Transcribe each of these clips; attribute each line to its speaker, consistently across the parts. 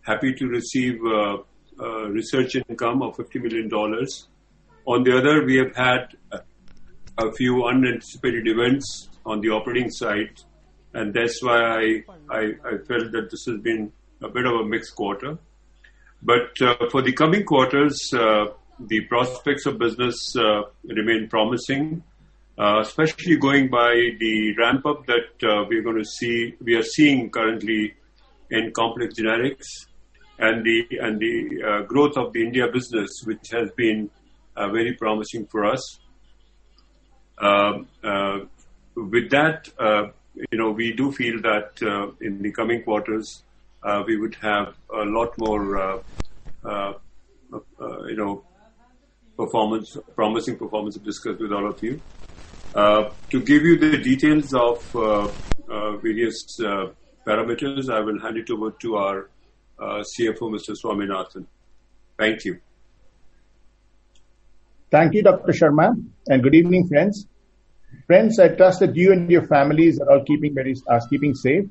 Speaker 1: happy to receive research income of $50 million. On the other, we have had a few unanticipated events on the operating side, and that's why I felt that this has been a bit of a mixed quarter. But for the coming quarters, the prospects of business remain promising, especially going by the ramp up that we are seeing currently in complex generics and the growth of the India business, which has been very promising for us. With that, we do feel that in the coming quarters we would have a lot more promising performance to discuss with all of you. To give you the details of various parameters, I will hand it over to our CFO, Mr. Swaminathan. Thank you.
Speaker 2: Thank you, Dr. Sharma, and good evening, friends. Friends, I trust that you and your families are all keeping safe.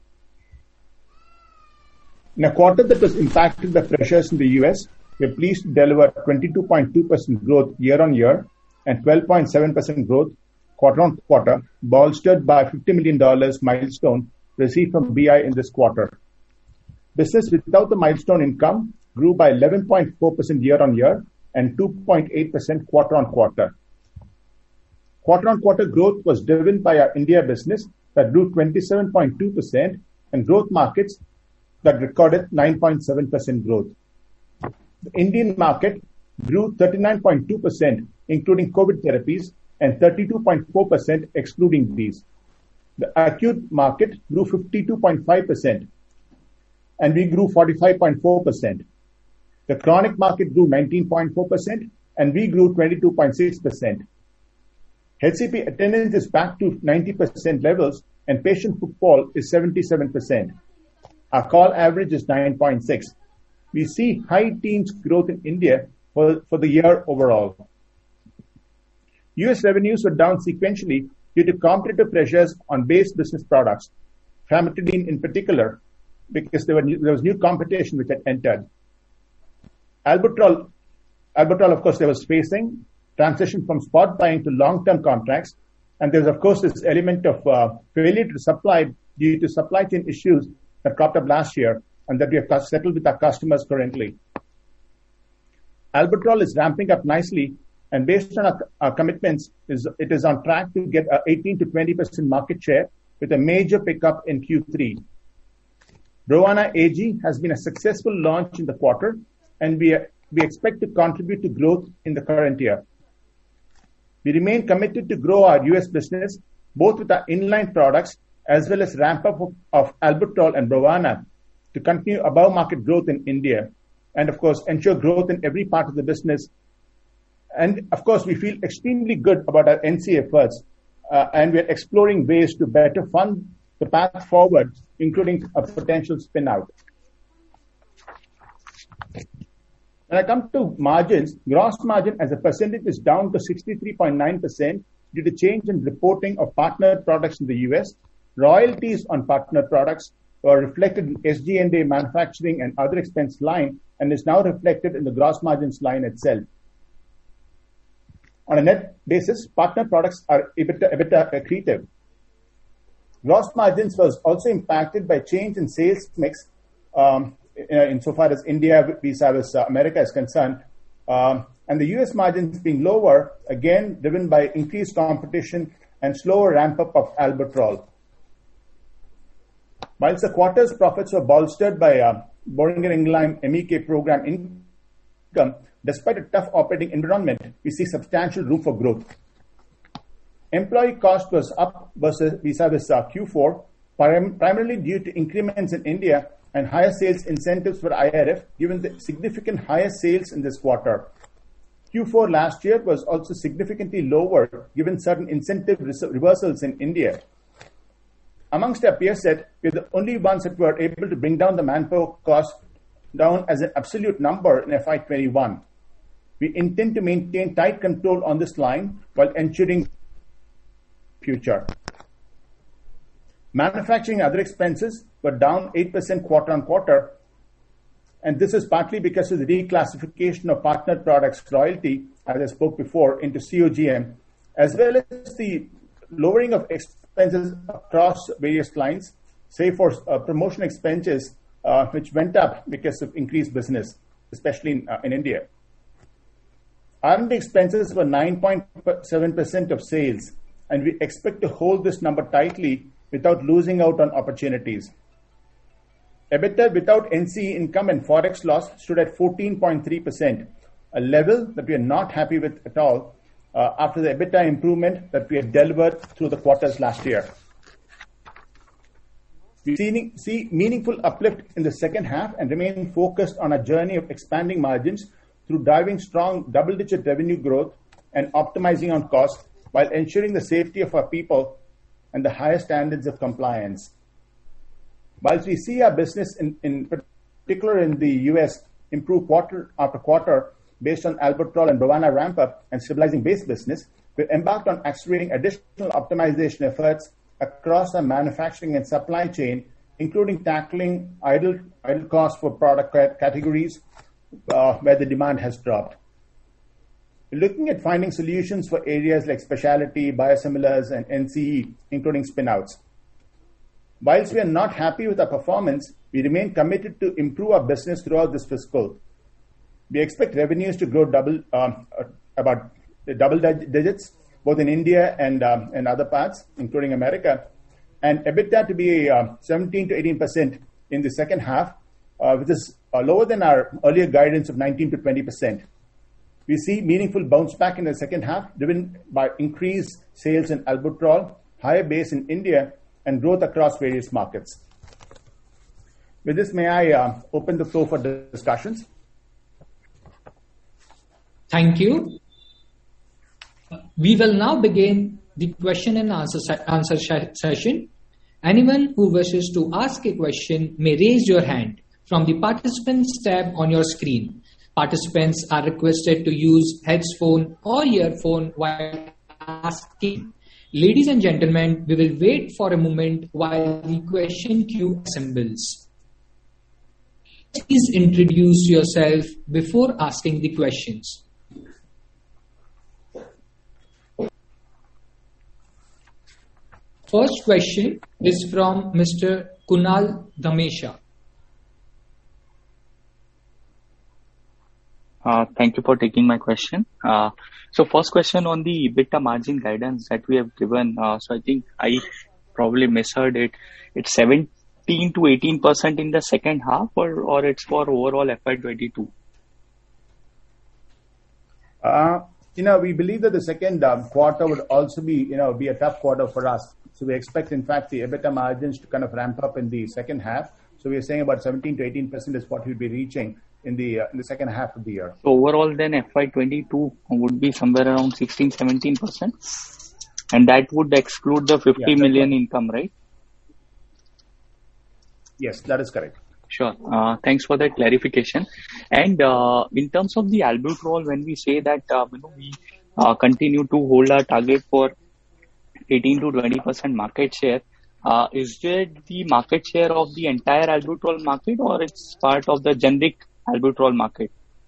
Speaker 2: In a quarter that was impacted by pressures in the US, we are pleased to deliver 22.2% growth year-on-year and 12.7% growth quarter-on-quarter, bolstered by $50 million milestone received from BI in this quarter. Business without the milestone income grew by 11.4% year-on-year and 2.8% quarter-on-quarter. Quarter-on-quarter growth was driven by our India business that grew 27.2% and growth markets that recorded 9.7% growth. The Indian market grew 39.2%, including COVID therapies, and 32.4% excluding these. The acute market grew 52.5%, and we grew 45.4%. The chronic market grew 19.4%, and we grew 22.6%. HCP attendance is back to 90% levels, and patient footfall is 77%. Our call average is 9.6. We see high teens growth in India for the year overall. US revenues were down sequentially due to competitive pressures on base business products, famotidine in particular, because there was new competition which had entered. Albuterol, of course, there was facing transition from spot buying to long-term contracts, and there's, of course, this element of failure to supply due to supply chain issues that cropped up last year and that we have settled with our customers currently. Albuterol is ramping up nicely, and based on our commitments, it is on track to get 18 to 20% market share with a major pickup in Q3. Brovana AG has been a successful launch in the quarter, and we expect to contribute to growth in the current year. We remain committed to grow our US business, both with our inline products as well as ramp up of Albuterol and Brovana to continue above market growth in India and, of course, ensure growth in every part of the business. And, of course, we feel extremely good about our NC efforts, and we're exploring ways to better fund the path forward, including a potential spin-out. When I come to margins, gross margin as a percentage is down to 63.9% due to change in reporting of partnered products in the US. Royalties on partnered products were reflected in SG&A manufacturing and other expense line and is now reflected in the gross margins line itself. On a net basis, partner products are EBITDA accretive. Gross margins was also impacted by change in sales mix insofar as India vis-a-vis America is concerned, and the US margins being lower, again driven by increased competition and slower ramp-up of Albuterol. Whilst the quarter's profits were bolstered by Boehringer Ingelheim MEK program income, despite a tough operating environment, we see substantial room for growth. Employee cost was up vis-a-vis Q4, primarily due to increments in India and higher sales incentives for IRF, given the significant higher sales in this quarter. Q4 last year was also significantly lower, given certain incentive reversals in India. Amongst our peer set, we're the only ones that were able to bring down the manpower cost down as an absolute number in FY21. We intend to maintain tight control on this line while ensuring future. Manufacturing and other expenses were down 8% quarter-on-quarter. And this is partly because of the reclassification of partnered products royalty, as I spoke before, into COGM, as well as the lowering of expenses across various lines, say for promotion expenses, which went up because of increased business, especially in India. R&D expenses were 9.7% of sales, and we expect to hold this number tightly without losing out on opportunities. EBITDA without NCE income and forex loss stood at 14.3%, a level that we are not happy with at all after the EBITDA improvement that we had delivered through the quarters last year. We see meaningful uplift in the second half and remain focused on a journey of expanding margins through driving strong double-digit revenue growth and optimizing on cost while ensuring the safety of our people and the highest standards of compliance. Whilst we see our business, in particular in the US, improve quarter after quarter based on Albuterol and Brovana ramp-up and stabilizing base business, we've embarked on accelerating additional optimization efforts across our manufacturing and supply chain, including tackling idle costs for product categories where the demand has dropped. We're looking at finding solutions for areas like specialty, biosimilars, and NCE, including spin-outs. Whilst we are not happy with our performance, we remain committed to improve our business throughout this fiscal. We expect revenues to grow about double digits, both in India and other parts, including America, and EBITDA to be 17 to 18% in the second half, which is lower than our earlier guidance of 19 to 20%. We see meaningful bounce back in the second half, driven by increased sales in Albuterol, higher base in India, and growth across various markets. With this, may I open the floor for discussions?
Speaker 3: Thank you. We will now begin the question and answer session. Anyone who wishes to ask a question may raise your hand from the participants tab on your screen. Participants are requested to use headphone or earphone while asking. Ladies and gentlemen, we will wait for a moment while the question queue assembles. Please introduce yourself before asking the questions. First question is from Mr. Kunal Dhamesha.
Speaker 4: Thank you for taking my question. So first question on the EBITDA margin guidance that we have given. So I think I probably misheard it. It's 17 to 18% in the second half, or it's for overall FY22?
Speaker 2: We believe that the second quarter would also be a tough quarter for us. So we expect, in fact, the EBITDA margins to kind of ramp up in the second half. So we are saying about 17 to 18% is what we'll be reaching in the second half of the year.
Speaker 4: So overall, then FY22 would be somewhere around 16-17%, and that would exclude the 50 million income, right?
Speaker 2: Yes, that is correct.
Speaker 4: Sure. Thanks for that clarification. And in terms of the Albuterol, when we say that we continue to hold our target for 18 to 20% market share, is it the market share of the entire Albuterol market, or it's part of the generic Albuterol market?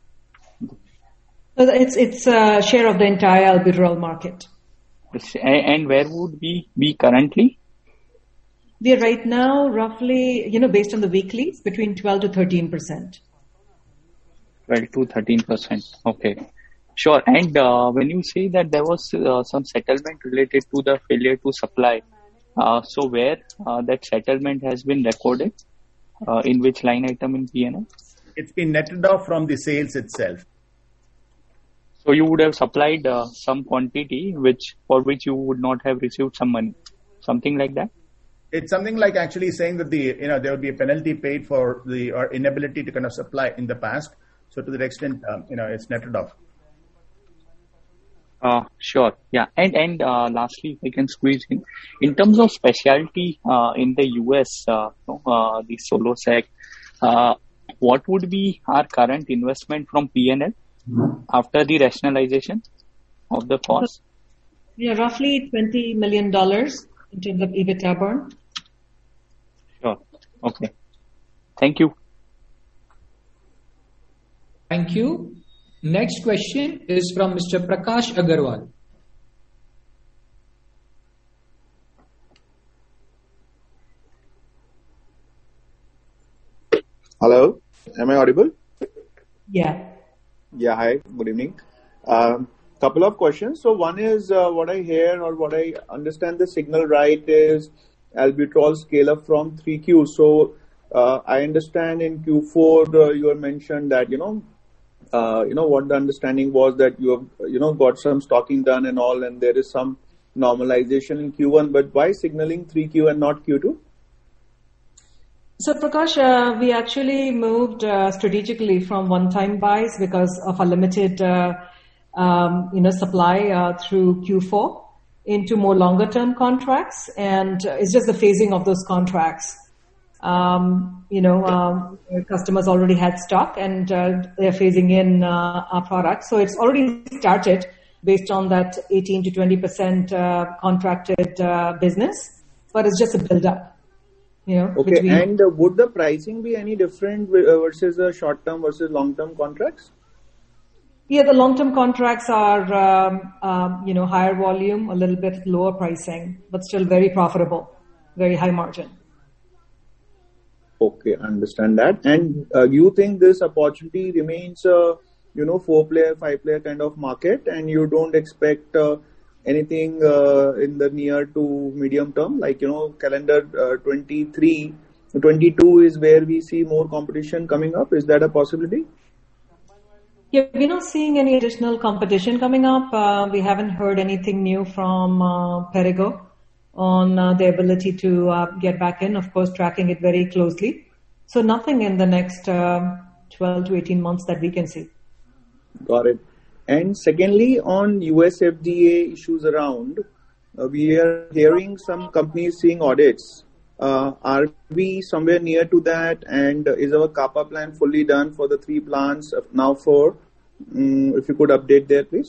Speaker 5: It's a share of the entire Albuterol market.
Speaker 4: And where would we be currently?
Speaker 5: We are right now roughly, based on the weeklies, between 12 to 13%.
Speaker 4: 12 to 13%. Okay. Sure. And when you say that there was some settlement related to the failure to supply, so where that settlement has been recorded, in which line item in P&L?
Speaker 2: It's been netted off from the sales itself.
Speaker 4: So you would have supplied some quantity for which you would not have received some money, something like that?
Speaker 2: It's something like actually saying that there would be a penalty paid for or inability to kind of supply in the past. So to that extent, it's netted off.
Speaker 4: Sure. Yeah. And lastly, if I can squeeze in terms of specialty in the US, the Solosec, what would be our current investment from P&L after the rationalization of the cost?
Speaker 5: Yeah, roughly $20 million in terms of EBITDA burn.
Speaker 4: Sure. Okay. Thank you.
Speaker 3: Thank you. Next question is from Mr. Prakash Agarwal.
Speaker 6: Hello, am I audible?
Speaker 5: Yeah.
Speaker 6: Yeah, hi, good evening. Couple of questions. So one is what I hear or what I understand the signal right is albuterol scale up from 3Q. So I understand in Q4 you have mentioned that, what the understanding was that you have, got some stocking done and all, and there is some normalization in Q1, but why signaling 3Q and not Q2?
Speaker 5: So Prakash, we actually moved strategically from one-time buys because of a limited, supply through Q4 into more longer-term contracts, and it's just the phasing of those contracts. Customers already had stock, and they're phasing in our products, so it's already started based on that 18 to 20% contracted business, but it's just a build-up.
Speaker 6: Okay, and would the pricing be any different versus the short-term versus long-term contracts?
Speaker 5: Yeah, the long-term contracts are, higher volume, a little bit lower pricing, but still very profitable, very high margin.
Speaker 6: Okay, understand that. And you think this opportunity remains, 4-player, 5-player kind of market, and you don't expect anything in the near to medium term, like, calendar 23, 22 is where we see more competition coming up. Is that a possibility?
Speaker 5: Yeah, we're not seeing any additional competition coming up. We haven't heard anything new from Perrigo on their ability to get back in, of course, tracking it very closely. So nothing in the next 12 to 18 months that we can see.
Speaker 6: Got it. And secondly, on US FDA issues around, we are hearing some companies seeing audits. Are we somewhere near to that? And is our CAPA plan fully done for the 3 plants, now 4? If you could update there, please.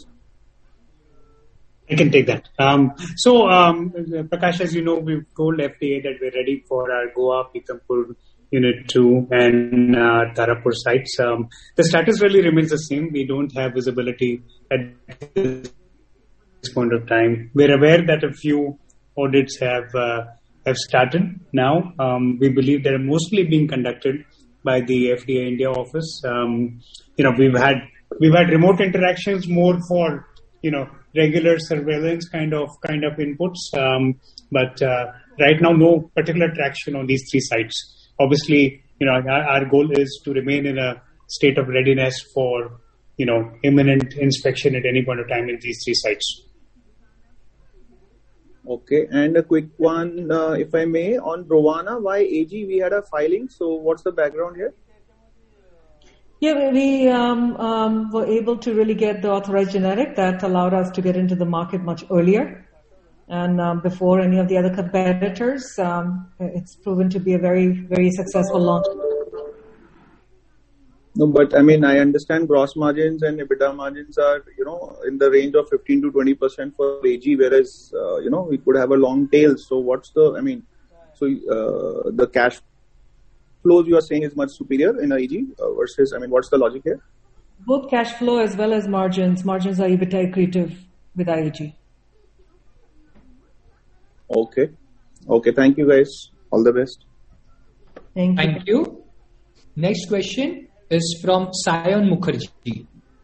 Speaker 7: I can take that. Prakash, as you know, we've told FDA that we're ready for our Goa, Pithampur, Unit 2 and Tarapur sites. The status really remains the same. We don't have visibility at this point of time. We're aware that a few audits have started now. We believe they're mostly being conducted by the FDA India office. We've had remote interactions more for, regular surveillance kind of inputs. But right now, no particular traction on these 3 sites. Obviously, our goal is to remain in a state of readiness for, imminent inspection at any point of time in these 3 sites.
Speaker 6: Okay, and a quick one, if I may, on Brovana, why AG? We had a filing, so what's the background here?
Speaker 5: Yeah, we were able to really get the authorized generic that allowed us to get into the market much earlier. And before any of the other competitors, it's proven to be a very, very successful launch.
Speaker 6: No, but I understand gross margins and EBITDA margins are, in the range of 15 to 20% for AG, whereas, we could have a long tail. So what's the cash flows you are saying is much superior in AG versus, what's the logic here?
Speaker 5: Both cash flow as well as margins. Margins are EBITDA accretive with IAG.
Speaker 6: Okay. Thank you guys. All the best.
Speaker 3: Thank you. Next question is from Sayan Mukherjee.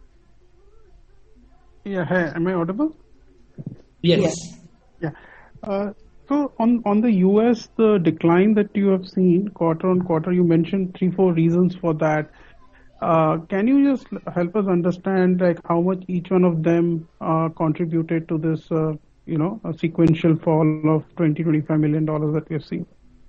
Speaker 8: Yeah, hi. Am I audible?
Speaker 3: Yes.
Speaker 8: Yeah. So on the US, the decline that you have seen quarter on quarter, you mentioned 3-4 reasons for that. Can you just help us understand how much each one of them contributed to this, a sequential fall of $20-25 million that we have seen?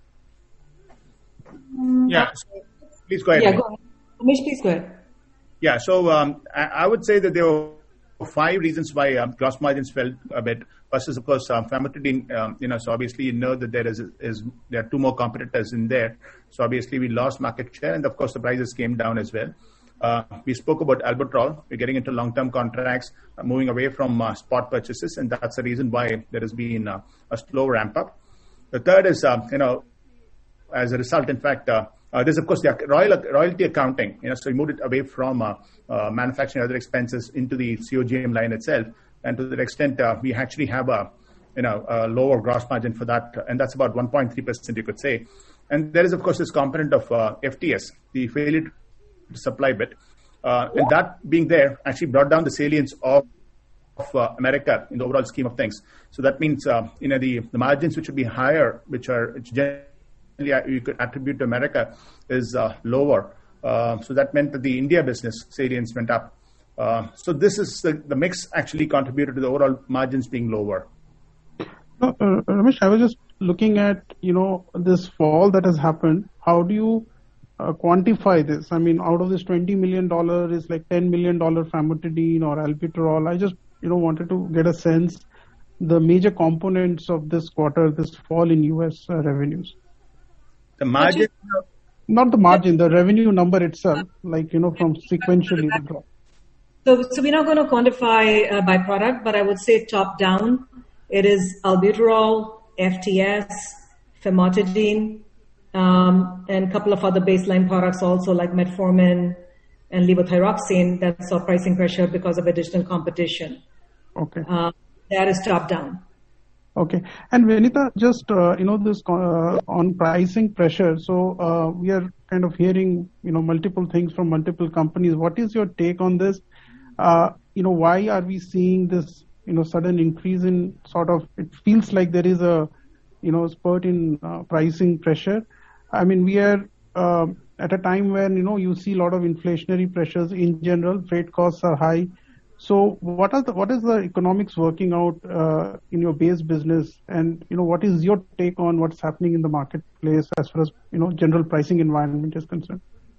Speaker 2: Yeah. So please go ahead.
Speaker 5: Yeah, go ahead. Umesh, please go ahead.
Speaker 2: Yeah. So I would say that there were 5 reasons why gross margins fell a bit. First is, of course, famotidine. So obviously that there are 2 more competitors in there. So obviously we lost market share, and of course the prices came down as well. We spoke about albuterol. We're getting into long-term contracts, moving away from spot purchases, and that's the reason why there has been a slow ramp up. The third is, as a result, in fact, There's, of course, the royalty accounting. So we moved it away from manufacturing and other expenses into the COGM line itself. And to that extent, we actually have a lower gross margin for that. And that's about 1.3%, you could say. And there is, of course, this component of FTS, the failure to supply bit. And that being there actually brought down the salience of America in the overall scheme of things. So that means, the margins which would be higher, which generally you could attribute to America, is lower. So that meant that the India business salience went up. So this is the mix actually contributed to the overall margins being lower.
Speaker 8: Ramesh, I was just looking at, this fall that has happened. How do you quantify this? I mean, out of this $20 million is like $10 million famotidine or albuterol. I just, wanted to get a sense the major components of this quarter, this fall in US revenues.
Speaker 2: The margin?
Speaker 8: Not the margin, the revenue number itself, from sequentially the drop.
Speaker 5: So we're not going to quantify by product, but I would say top down, it is albuterol, FTS, famotidine, and a couple of other baseline products also like metformin and levothyroxine that saw pricing pressure because of additional competition.
Speaker 8: Okay.
Speaker 5: That is top down.
Speaker 8: Okay. And Vinita, just, this on pricing pressure. So we are kind of hearing, multiple things from multiple companies. What is your take on this? Why are we seeing this, sudden increase in it feels like there is a, spurt in pricing pressure. I mean, we are at a time when, you see a lot of inflationary pressures in general, freight costs are high. So what is the economics working out in your base business? And, what is your take on what's happening in the marketplace as far as, general pricing environment is concerned?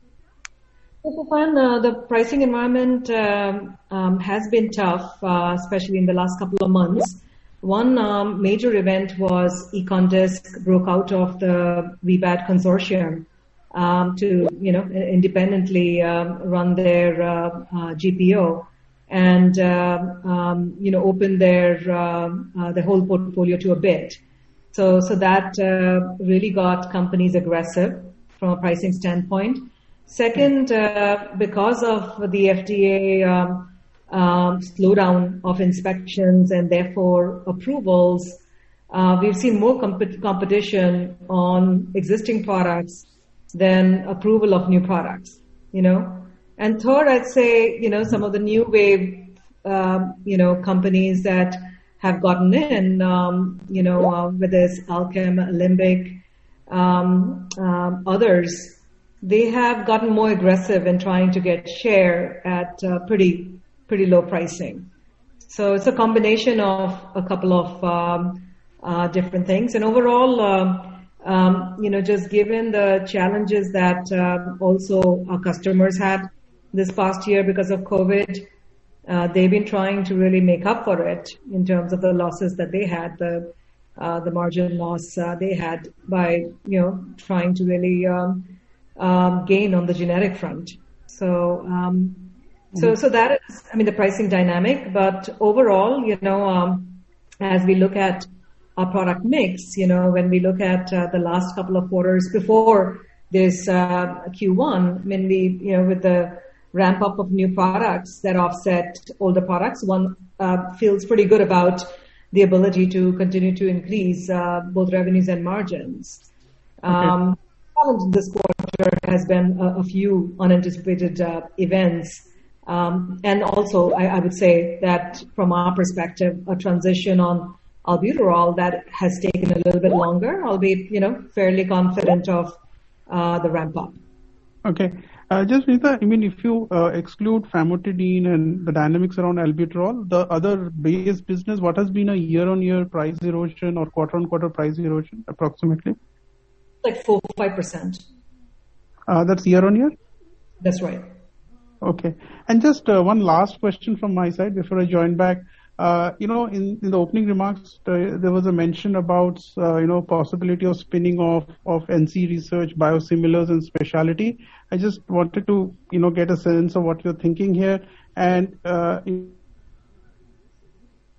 Speaker 5: The pricing environment has been tough, especially in the last couple of months. One major event was EconDisc broke out of the VBAT consortium to, independently run their GPO and, open their whole portfolio to a bid. So that really got companies aggressive from a pricing standpoint. Second, because of the FDA slowdown of inspections and therefore approvals, we've seen more competition on existing products than approval of new products, And third, I'd say, some of the new wave, companies that have gotten in, whether it's Alchem, Alembic, others, they have gotten more aggressive in trying to get share at pretty low pricing. So it's a combination of a couple of different things. And overall, just given the challenges that also our customers had this past year because of COVID, they've been trying to really make up for it in terms of the losses that they had, the margin loss they had by, trying to really gain on the generic front. So that is, the pricing dynamic, but overall, as we look at our product mix, when we look at the last couple of quarters before this Q1, with the ramp up of new products that offset older products, one feels pretty good about the ability to continue to increase both revenues and margins. Okay. Challenge this quarter has been a few unanticipated events. And also, I would say that from our perspective, a transition on albuterol that has taken a little bit longer, albeit, fairly confident of the ramp up.
Speaker 8: Okay. Just Vinita, if you exclude famotidine and the dynamics around albuterol, the other base business, what has been a year-on-year price erosion or quarter-on-quarter price erosion approximately?
Speaker 5: Like 4-5%.
Speaker 8: That's year-on-year?
Speaker 5: That's right.
Speaker 8: Okay. And just one last question from my side before I join back. In the opening remarks, there was a mention about, possibility of spinning off of NC Research, biosimilars and specialty. I just wanted to, get a sense of what you're thinking here. And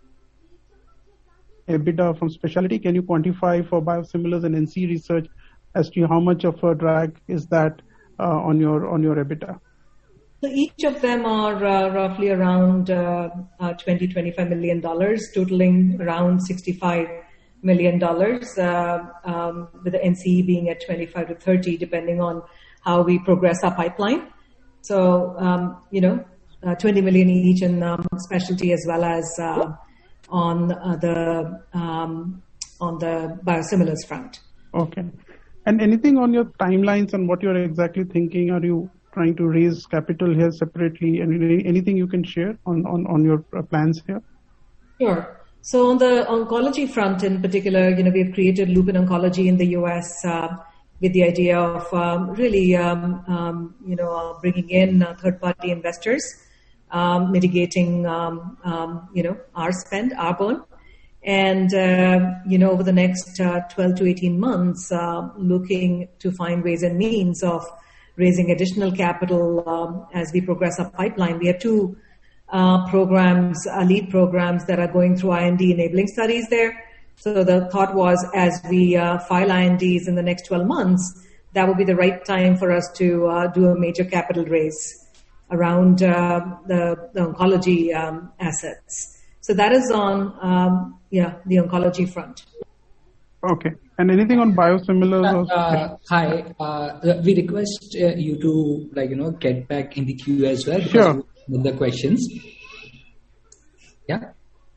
Speaker 8: EBITDA from specialty, can you quantify for biosimilars and NC Research as to how much of a drag is that on your EBITDA?
Speaker 5: So each of them are roughly around $20-25 million, totaling around $65 million, with the NCE being at 25 to 30, depending on how we progress our pipeline. So, 20 million each in specialty as well as on the biosimilars front.
Speaker 8: Okay. And anything on your timelines and what you're exactly thinking? Are you trying to raise capital here separately? And anything you can share on your plans here? Sure.
Speaker 5: So on the oncology front in particular, we've created Lupin Oncology in the US with the idea of really, bringing in third-party investors, mitigating, our spend, our burn. And, over the next 12 to 18 months, looking to find ways and means of raising additional capital as we progress our pipeline. We have two programs, lead programs that are going through IND enabling studies there. So the thought was as we file INDs in the next 12 months, that would be the right time for us to do a major capital raise around the oncology assets. So that is on, the oncology front.
Speaker 8: Okay. And anything on biosimilars?
Speaker 3: Hi. We request you to, get back in the queue as well.
Speaker 8: Sure.
Speaker 3: With the questions. Yeah.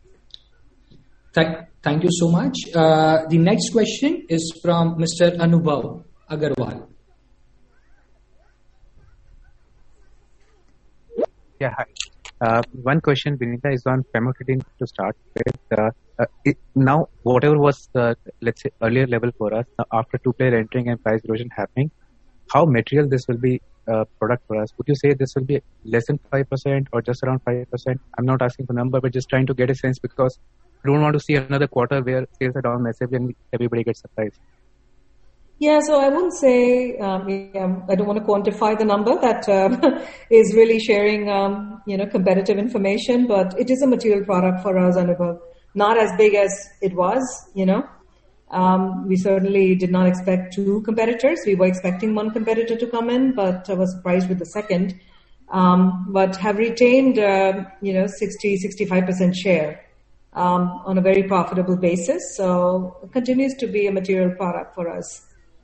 Speaker 3: Thank you so much. The next question is from Mr. Anubhav Agarwal.
Speaker 9: Yeah, hi. One question, Vinita, is on famotidine to start with. Now, whatever was the, let's say, earlier level for us, after two-player entering and price erosion happening, how material this will be product for us? Would you say this will be less than 5% or just around 5%? I'm not asking for number, but just trying to get a sense because we don't want to see another quarter where sales are down massively and everybody gets surprised.
Speaker 5: Yeah, so I wouldn't say, I don't want to quantify the number that is really sharing, competitive information, but it is a material product for us, Anubhav. Not as big as it was, We certainly did not expect two competitors. We were expecting one competitor to come in, but I was surprised with the second. But have retained, 60-65% share on a very profitable basis. So it continues to be a material product for us.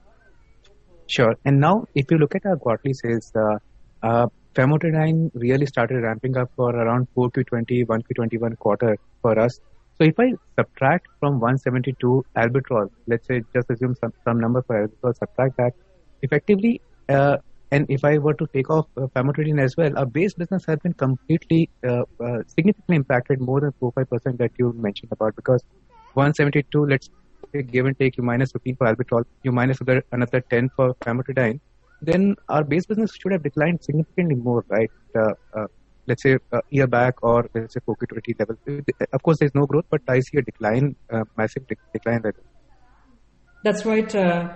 Speaker 9: Sure. And now, if you look at our quarterly sales, famotidine really started ramping up for around 4Q20, 1Q21 quarter for us. So if I subtract from 172 albuterol, let's say just assume some number for albuterol, subtract that, effectively, and if I were to take off famotidine as well, our base business has been completely, significantly impacted more than 4-5% that you mentioned about, because 172, let's say give and take, you minus 15 for albuterol, you minus another 10 for famotidine, then our base business should have declined significantly more, right? Let's say a year back or let's say 4Q20 level. Of course, there's no growth, but I see a decline, massive decline there.
Speaker 5: That's right.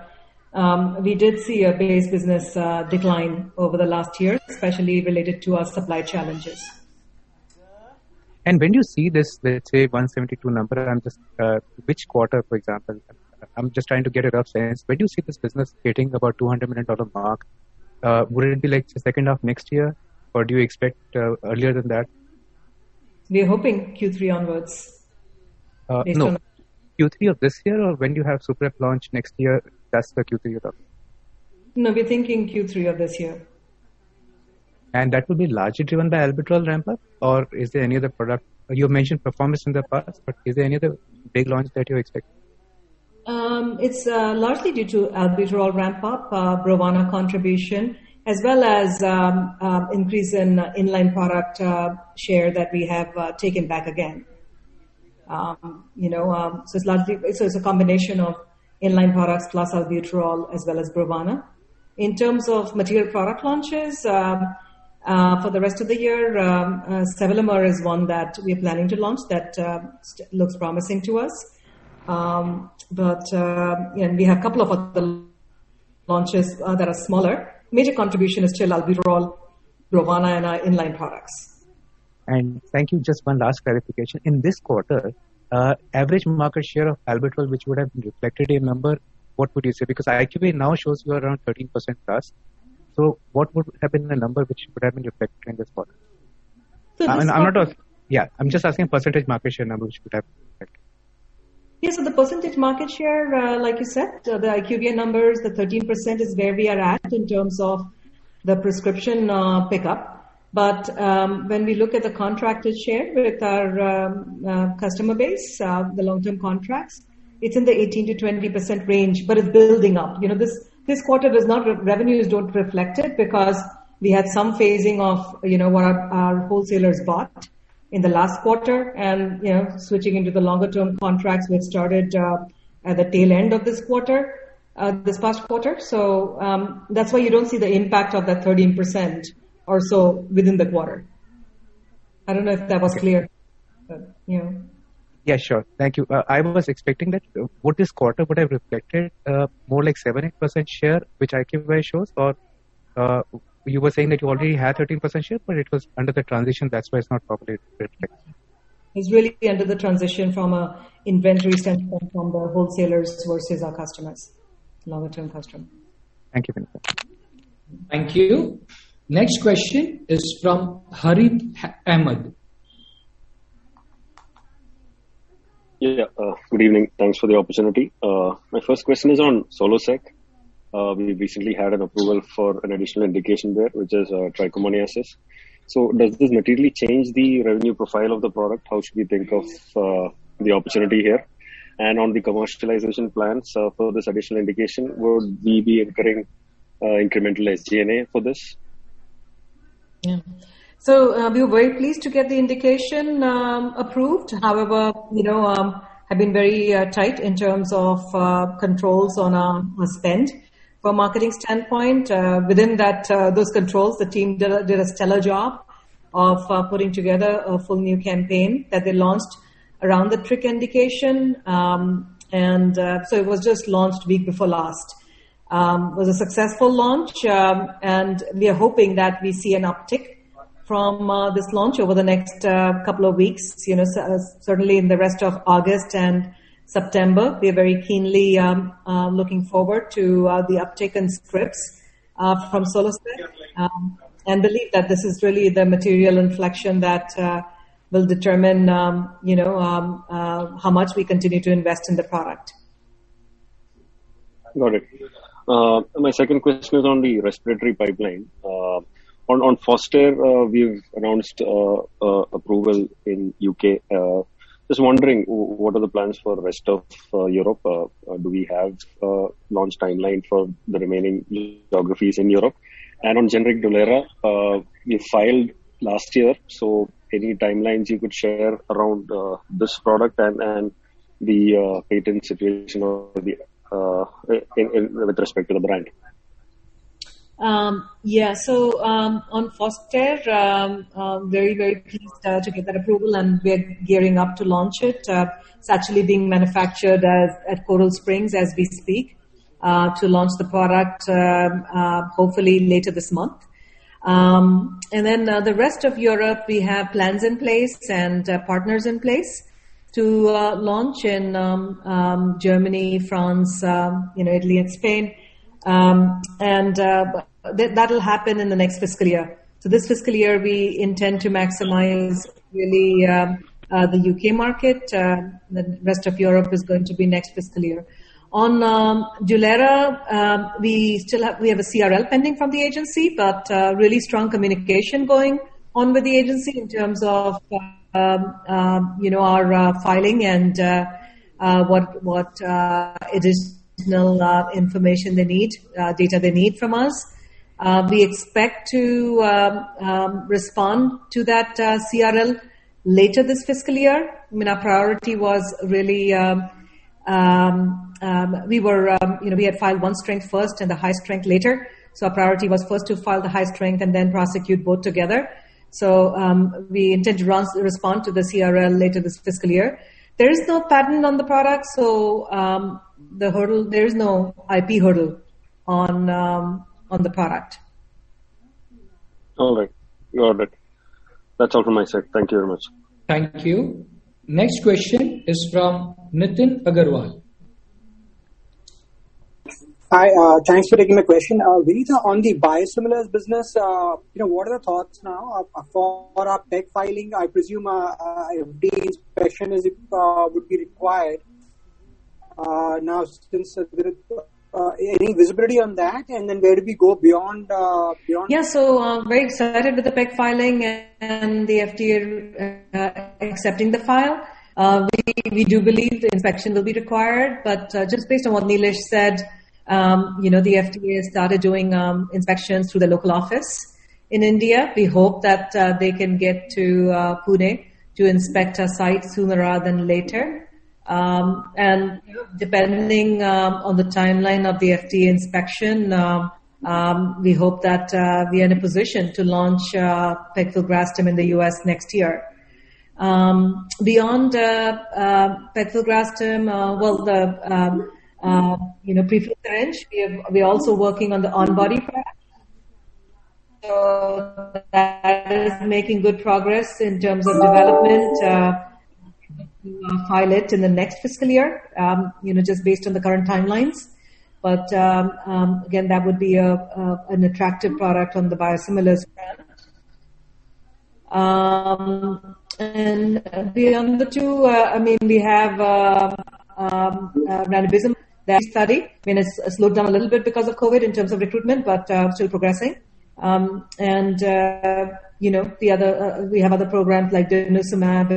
Speaker 5: We did see a base business decline over the last year, especially related to our supply challenges.
Speaker 9: And when you see this, let's say 172 number, I'm just, which quarter, for example, I'm just trying to get a rough sense. When do you see this business hitting about $200 million mark? Would it be like the second half next year? Or do you expect earlier than that?
Speaker 5: We're hoping Q3 onwards.
Speaker 9: No, Q3 of this year, or when you have Suprep launch next year, that's the Q3 you're talking?
Speaker 5: No, we're thinking Q3 of this year.
Speaker 9: And that will be largely driven by albuterol ramp-up? Or is there any other product? You mentioned performance in the past, but is there any other big launch that you expect?
Speaker 5: It's largely due to albuterol ramp-up, Brovana contribution, as well as increase in inline product share that we have taken back again. So it's largely it's a combination of inline products plus albuterol as well as Brovana. In terms of material product launches, for the rest of the year, Sevelamer is one that we are planning to launch that looks promising to us. But we have a couple of other launches that are smaller. Major contribution is still albuterol, Brovana, and our inline products.
Speaker 9: And thank you. Just one last clarification. In this quarter, average market share of albuterol, which would have been reflected in number, what would you say? Because IQVIA now shows you around 13% plus. So what would have been the number which would have been reflected in this quarter? I'm just asking percentage market share number which would have been reflected.
Speaker 5: Yeah, so the percentage market share, like you said, the IQVIA numbers, the 13% is where we are at in terms of the prescription pickup. But when we look at the contracted share with our customer base, the long-term contracts, it's in the 18 to 20% range, but it's building up. This quarter revenues don't reflect it because we had some phasing of, what our wholesalers bought in the last quarter and, switching into the longer term contracts which started at the tail end of this past quarter. So that's why you don't see the impact of that 13% or so within the quarter. I don't know if that was clear. But,
Speaker 9: Yeah, sure. Thank you. I was expecting that what this quarter would have reflected more like 7-8% share, which IQVIA shows, or you were saying that you already had 13% share, but it was under the transition. That's why it's not properly reflected.
Speaker 5: It's really under the transition from a inventory standpoint from the wholesalers versus our customers, longer term customer.
Speaker 9: Thank you, Vinita.
Speaker 3: Thank you. Next question is from Harith Ahmed.
Speaker 10: Yeah, good evening. Thanks for the opportunity. My first question is on Solosec. We recently had an approval for an additional indication there, which is trichomoniasis. So does this materially change the revenue profile of the product? How should we think of the opportunity here? And on the commercialization plans for this additional indication, would we be incurring incremental SG&A for this?
Speaker 5: Yeah. So we were very pleased to get the indication approved. However, have been very tight in terms of controls on our spend. From a marketing standpoint, within those controls, the team did a stellar job of putting together a full new campaign that they launched around the trick indication. So it was just launched week before last. It was a successful launch, and we are hoping that we see an uptick from this launch over the next couple of weeks. Certainly in the rest of August and September, we are very keenly looking forward to the uptick in scripts from Solosec, and believe that this is really the material inflection that will determine, how much we continue to invest in the product.
Speaker 10: Got it. My second question is on the respiratory pipeline. On Foster, we've announced approval in UK. Just wondering, what are the plans for the rest of Europe? Do we have launch timeline for the remaining geographies in Europe? And on generic Dulera, we filed last year. So any timelines you could share around this product and the patent situation or the with respect to the brand?
Speaker 5: So on Foster, very, very pleased to get that approval, and we're gearing up to launch it. It's actually being manufactured at Coral Springs as we speak, to launch the product hopefully later this month. And then the rest of Europe, we have plans in place and partners in place to launch in Germany, France, Italy and Spain. That'll happen in the next fiscal year. So this fiscal year, we intend to maximize really the UK market. The rest of Europe is going to be next fiscal year. On Dulera, we have a CRL pending from the agency, but really strong communication going on with the agency in terms of our filing and what additional information they need, data they need from us. We expect to respond to that CRL later this fiscal year. I mean, our priority was really we had filed one strength first and the high strength later. So our priority was first to file the high strength and then prosecute both together. So we intend to respond to the CRL later this fiscal year. There is no patent on the product, so there is no IP hurdle on the product.
Speaker 10: All right, got it. That's all from my side. Thank you very much.
Speaker 3: Thank you. Next question is from Nitin Agarwal.
Speaker 11: Hi, thanks for taking my question. Vinita, on the biosimilars business, what are the thoughts now for our PEG filing? I presume FDA inspection would be required now. Since any visibility on that, and then where do we go beyond?
Speaker 5: Yeah, so very excited with the PEG filing and the FDA accepting the file. We do believe the inspection will be required, but just based on what Nilesh said. The FDA has started doing inspections through the local office in India. We hope that they can get to Pune to inspect our site sooner rather than later. And depending on the timeline of the FDA inspection, we hope that we are in a position to launch pegfilgrastim in the US next year. Beyond pegfilgrastim, prefilled syringe. We're also working on the on-body product. So that is making good progress in terms of development. File it in the next fiscal year, just based on the current timelines. But again, that would be an attractive product on the biosimilars front. And beyond the two, we have ranibizumab. That study, it's slowed down a little bit because of COVID in terms of recruitment, but still progressing. The other we have other programs like denosumab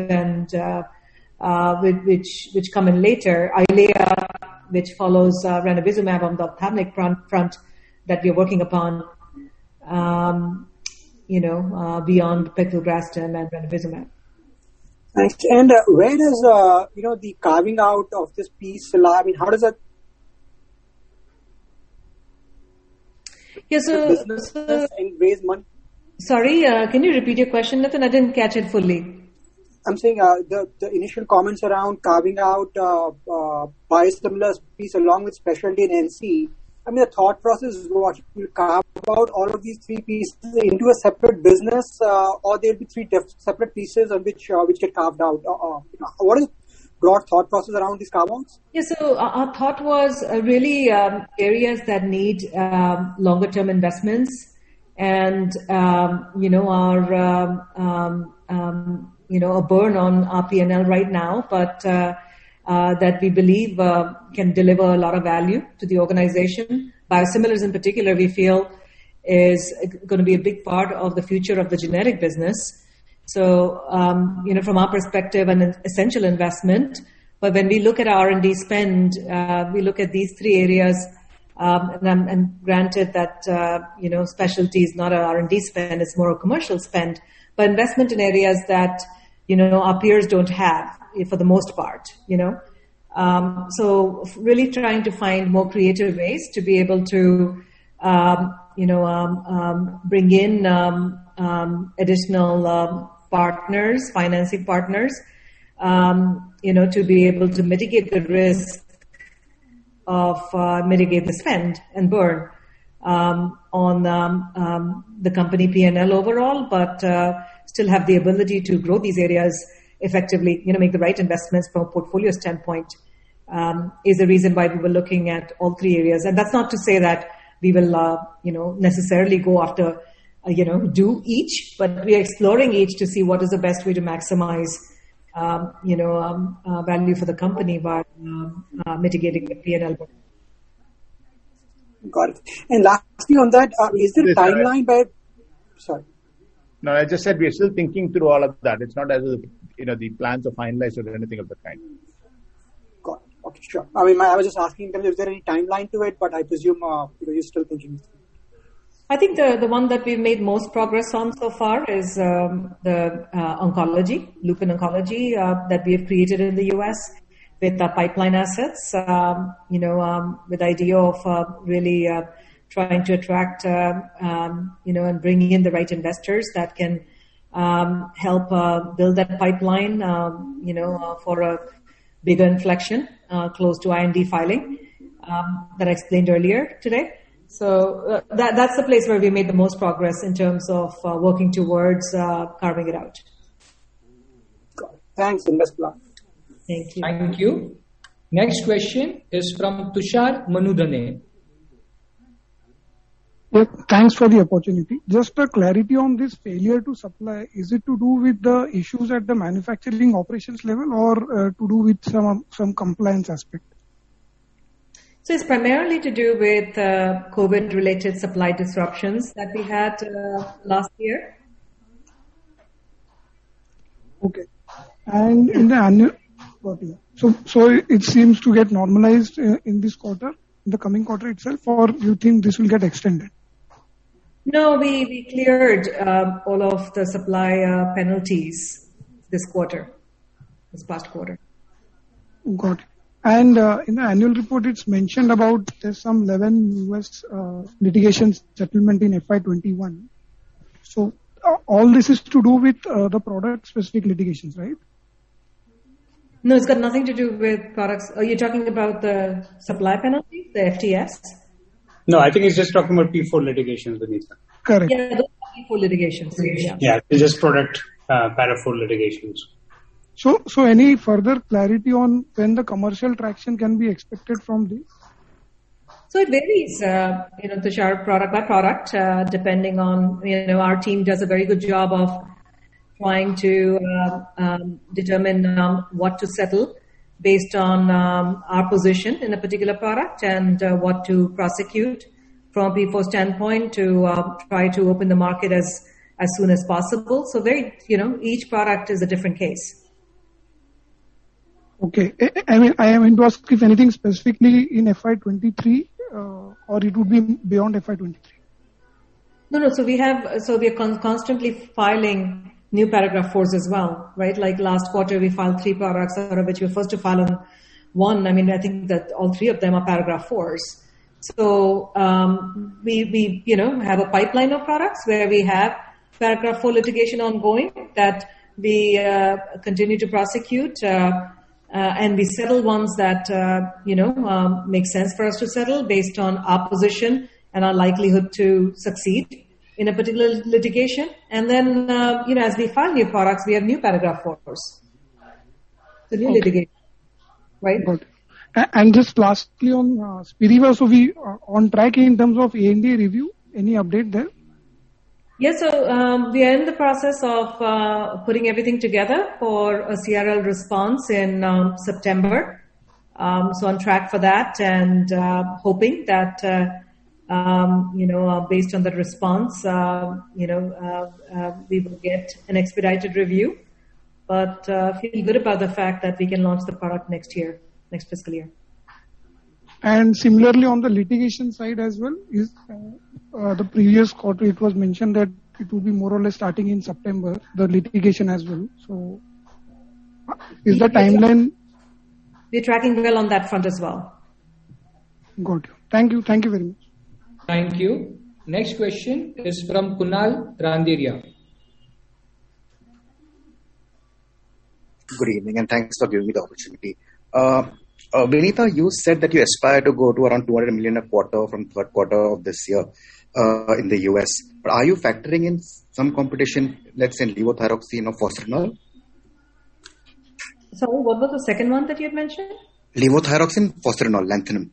Speaker 5: and which come in later. Eylea, which follows ranibizumab on the ophthalmic front that we are working upon. Beyond pegfilgrastim and ranibizumab.
Speaker 11: Thanks. And where does the carving out of this piece lie? How does that?
Speaker 5: Yeah, so
Speaker 11: and raise money.
Speaker 5: Sorry, can you repeat your question, Nathan? I didn't catch it fully.
Speaker 11: I'm saying the initial comments around carving out biosimilars piece along with specialty and NC. The thought process is what you carve out all of these three pieces into a separate business, or there'll be three separate pieces on which get carved out. What is broad thought process around these carve-outs?
Speaker 5: Yeah, so our thought was really areas that need longer-term investments, and a burn on our P&L right now, but that we believe can deliver a lot of value to the organization. Biosimilars, in particular, we feel is going to be a big part of the future of the generic business. So, from our perspective, an essential investment. But when we look at R&D spend, we look at these three areas, and granted that, specialty is not an R&D spend, it's more a commercial spend, but investment in areas that, our peers don't have for the most part, So really trying to find more creative ways to be able to, bring in additional partners, financing partners, to be able to mitigate the risk of mitigate the spend and burn on the company P&L overall, but still have the ability to grow these areas effectively, make the right investments from a portfolio standpoint, is the reason why we were looking at all three areas. And that's not to say that we will, necessarily go after, do each, but we are exploring each to see what is the best way to maximize, value for the company by mitigating the P&L.
Speaker 11: Got it. And lastly on that, is there a timeline by... Sorry.
Speaker 2: No, I just said we are still thinking through all of that. It's not as if, the plans are finalized or anything of the kind.
Speaker 11: Got it. Okay, sure. I was just asking in terms of is there any timeline to it, but I presume you're still thinking.
Speaker 5: I think the one that we've made most progress on so far is the oncology, lupin oncology, that we have created in the US with pipeline assets, with the idea of really trying to attract, and bringing in the right investors that can help build that pipeline, for a bigger inflection close to IND filing that I explained earlier today. So that's the place where we made the most progress in terms of working towards carving it out.
Speaker 11: Got it. Thanks, and best of luck.
Speaker 5: Thank you.
Speaker 3: Thank you. Next question is from Tushar Manudhane.
Speaker 12: Yeah, thanks for the opportunity. Just a clarity on this failure to supply. Is it to do with the issues at the manufacturing operations level or to do with some compliance aspect?
Speaker 5: So it's primarily to do with COVID-related supply disruptions that we had last year.
Speaker 12: Okay. And in the annual, so it seems to get normalized in this quarter, in the coming quarter itself, or you think this will get extended?
Speaker 5: No, we cleared all of the supply penalties this past quarter.
Speaker 12: Got it. And in the annual report, it's mentioned about there's some 11 US litigation settlement in FY21. So all this is to do with the product-specific litigations, right?
Speaker 5: No, it's got nothing to do with products. Are you talking about the supply penalty, the FTS?
Speaker 7: No, I think he's just talking about P4 litigations, Vinita.
Speaker 12: Correct.
Speaker 5: Yeah, those are P4 litigations.
Speaker 7: Yeah, it's just product para 4 litigations.
Speaker 12: So any further clarity on when the commercial traction can be expected from this?
Speaker 5: So it varies, Tushar, product by product, depending on, our team does a very good job of trying to determine what to settle based on our position in a particular product and what to prosecute from a P4 standpoint to try to open the market as soon as possible. So each product is a different case.
Speaker 12: Okay. I am to ask if anything specifically in FY23 or it would be beyond FY23.
Speaker 5: No. So we are constantly filing new paragraph 4s as well, right? Like last quarter, we filed 3 products, out of which we were first to file on 1. I think that all 3 of them are paragraph 4s. So we have a pipeline of products where we have paragraph 4 litigation ongoing that we continue to prosecute, and we settle ones that make sense for us to settle based on our position and our likelihood to succeed in a particular litigation. And then, as we file new products, we have new paragraph 4s. So new litigation, right?
Speaker 12: Good. And just lastly on Spiriva, so we are on track in terms of ANDA review. Any update there?
Speaker 5: Yes, so we are in the process of putting everything together for a CRL response in September. So on track for that and hoping that based on the response, we will get an expedited review, but feel good about the fact that we can launch the product next fiscal year.
Speaker 12: And similarly on the litigation side as well, is the previous quarter it was mentioned that it will be more or less starting in September, the litigation as well. So is the timeline?
Speaker 5: We're tracking well on that front as well.
Speaker 12: Got you. Thank you. Thank you very much.
Speaker 3: Thank you. Next question is from Kunal Randeria.
Speaker 13: Good evening and thanks for giving me the opportunity. Vinita, you said that you aspire to go to around 200 million a quarter from third quarter of this year in the US. But are you factoring in some competition, let's say levothyroxine or fosterinol?
Speaker 5: So what was the second one that you had mentioned?
Speaker 13: Levothyroxine, fosterinol, lanthanum.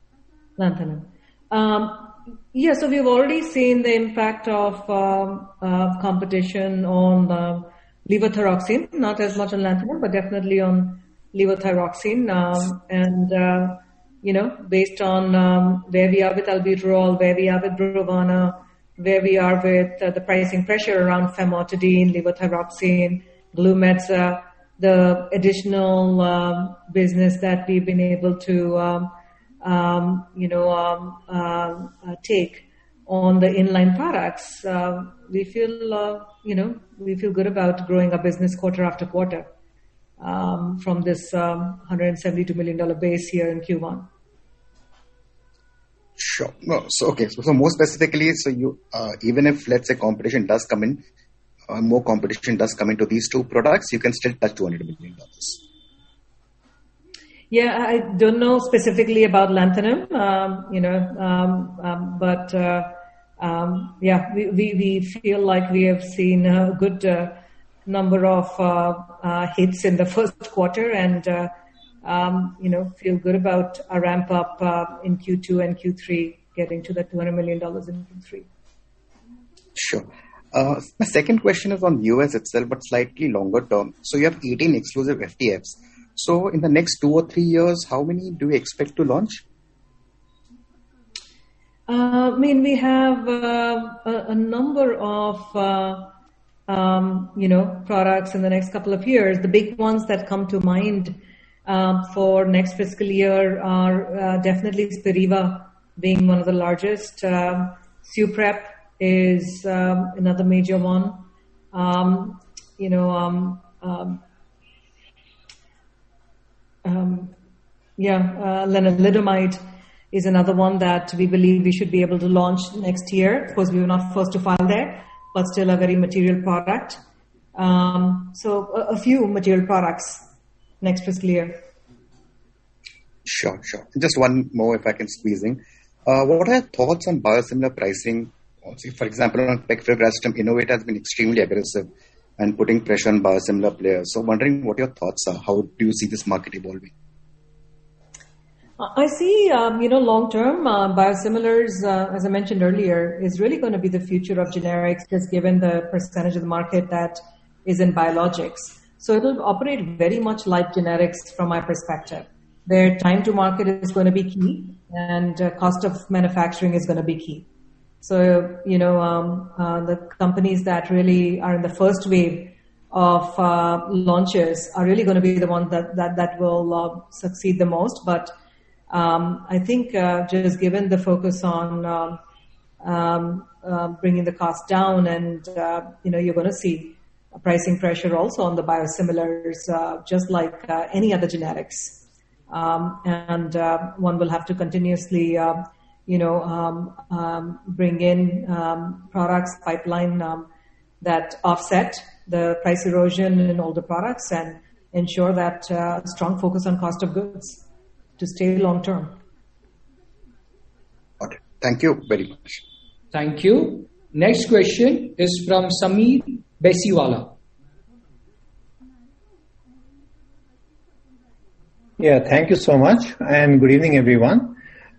Speaker 5: Yeah, so we've already seen the impact of competition on levothyroxine, not as much on lanthanum, but definitely on levothyroxine. Based on where we are with albuterol, where we are with Brovana, where we are with the pricing pressure around famotidine, levothyroxine, Glumetza, the additional business that we've been able to take on the inline products, we feel good about growing our business quarter after quarter from this $172 million base here in Q1.
Speaker 13: Sure. No, so more specifically, so you even if let's say competition does come in, more competition does come into these two products, you can still touch $200 million.
Speaker 5: Yeah, I don't know specifically about lanthanum, we feel like we have seen a good number of hits in the first quarter and, feel good about a ramp up in Q2 and Q3 getting to that $200 million in Q3.
Speaker 13: Sure. My second question is on US itself, but slightly longer term. So you have 18 exclusive FTFs. So in the next 2 or 3 years, how many do you expect to launch?
Speaker 5: We have a number of products in the next couple of years. The big ones that come to mind for next fiscal year are definitely Spiriva being one of the largest. Suprep is another major one. Lenalidomide is another one that we believe we should be able to launch next year. Of course, we were not first to file there, but still a very material product. So a few material products next fiscal year.
Speaker 13: Sure. Just one more if I can squeeze in. What are your thoughts on biosimilar pricing? For example, on pegfilgrastim, Innovate has been extremely aggressive and putting pressure on biosimilar players. So wondering what your thoughts are. How do you see this market evolving?
Speaker 5: I see, long term, biosimilars, as I mentioned earlier, is really going to be the future of generics, just given the percentage of the market that is in biologics. So it will operate very much like generics from my perspective. Their time to market is going to be key, and cost of manufacturing is going to be key. So, the companies that really are in the first wave of launches are really going to be the ones that will succeed the most. But I think just given the focus on bringing the cost down, and you're going to see a pricing pressure also on the biosimilars, just like any other generics. And one will have to continuously, bring in products pipeline that offset the price erosion in older products and ensure that strong focus on cost of goods to stay long term.
Speaker 13: Okay. Thank you very much.
Speaker 3: Thank you. Next question is from Sameer Baisiwala.
Speaker 14: Yeah, thank you so much, and good evening, everyone.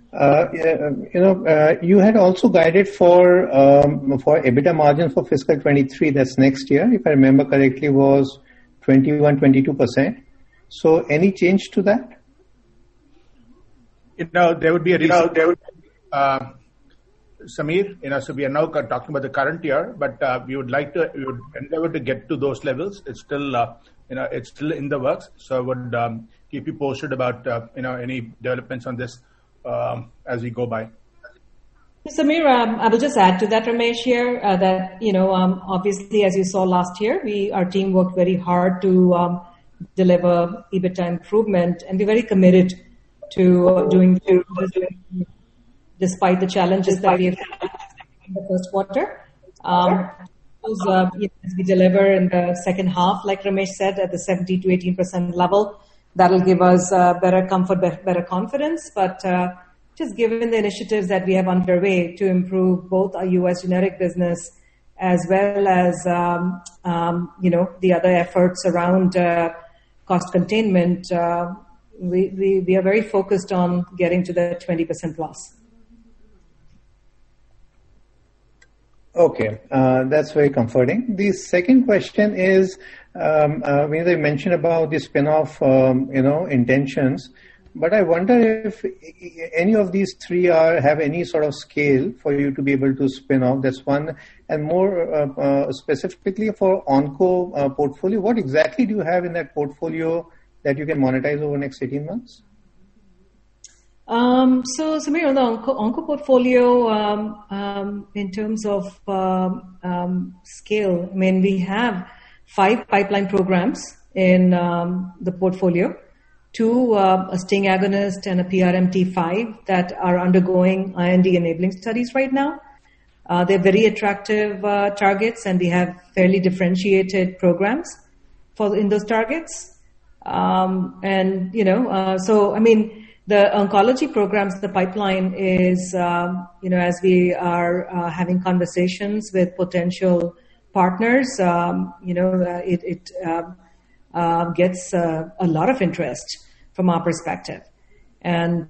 Speaker 14: You had also guided for EBITDA margin for fiscal 23. That's next year, if I remember correctly, was 21-22%. So, any change to that?
Speaker 2: There would be a Sameer, so we are now talking about the current year, but we would endeavor to get to those levels. It's still, it's still in the works. So I would keep you posted about, any developments on this as we go by.
Speaker 5: Sameer, I will just add to that, Ramesh, here, that, obviously, as you saw last year, our team worked very hard to deliver EBITDA improvement, and we're very committed to doing despite the challenges that we have had in the first quarter. As we deliver in the second half, like Ramesh said, at the 17 to 18% level, that'll give us better comfort, better confidence. But just given the initiatives that we have underway to improve both our U.S. generic business as well as, the other efforts around cost containment, we are very focused on getting to the 20% plus.
Speaker 14: Okay, that's very comforting. The second question is, when they mentioned about the spin-off, intentions, but I wonder if any of these three have any sort of scale for you to be able to spin off. That's one. And more specifically for Onco portfolio, what exactly do you have in that portfolio that you can monetize over the next 18 months?
Speaker 5: So Sameer, on the onco portfolio, in terms of scale, we have 5 pipeline programs in the portfolio, 2 a STING agonist and a PRMT5 that are undergoing IND enabling studies right now. They're very attractive targets, and we have fairly differentiated programs in those targets. The oncology programs, the pipeline is, as we are having conversations with potential partners, it gets a lot of interest from our perspective. and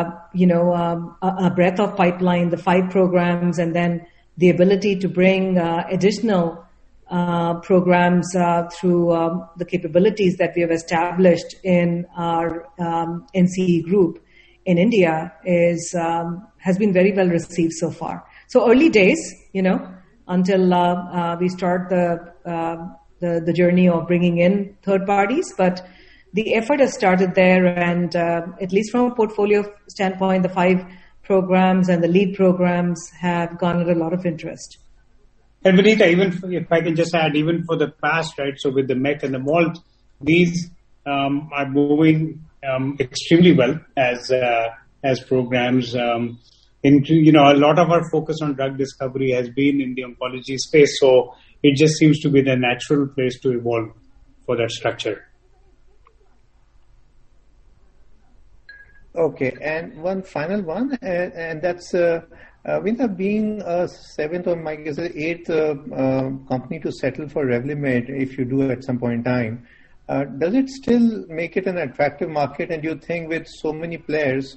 Speaker 5: a breadth of pipeline, the 5 programs, and then the ability to bring additional programs through the capabilities that we have established in our NCE group in India has been very well received so far. So early days, until we start the journey of bringing in third parties, but the effort has started there, and at least from a portfolio standpoint, the 5 programs and the lead programs have garnered a lot of interest.
Speaker 7: And Vinita, even if I can just add, even for the past, right? So with the MEC and the MALT, these are moving extremely well as programs. A lot of our focus on drug discovery has been in the oncology space, so it just seems to be the natural place to evolve for that structure.
Speaker 14: Okay, and one final one, and that's Vinita, being a 7th or my guess 8th company to settle for Revlimid, if you do at some point in time, does it still make it an attractive market? And do you think with so many players,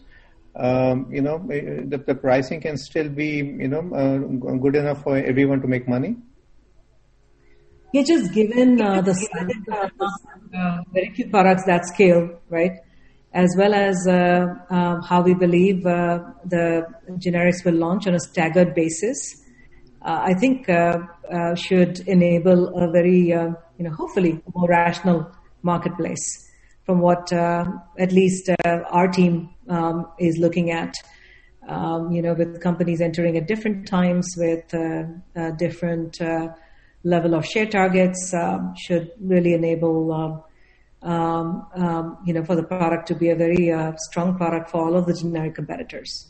Speaker 14: the pricing can still be good enough for everyone to make money?
Speaker 5: Yeah, just given the size of very few products that scale, right? As well as how we believe the generics will launch on a staggered basis, I think should enable a very, hopefully more rational marketplace from what at least our team is looking at, with companies entering at different times with different level of share targets, should really enable for the product to be a very strong product for all of the generic competitors.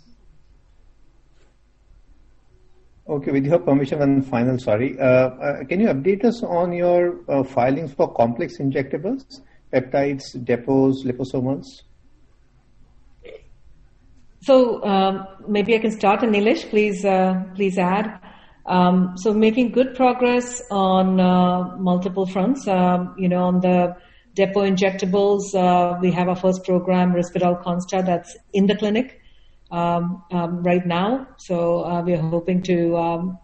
Speaker 14: Okay, with your permission, one final, sorry. Can you update us on your filings for complex injectables, peptides, depots, liposomals?
Speaker 5: So maybe I can start, and Nilesh, please add. So making good progress on multiple fronts. On the depot injectables, we have our first program, Risperdal Consta, that's in the clinic right now. So we are hoping to,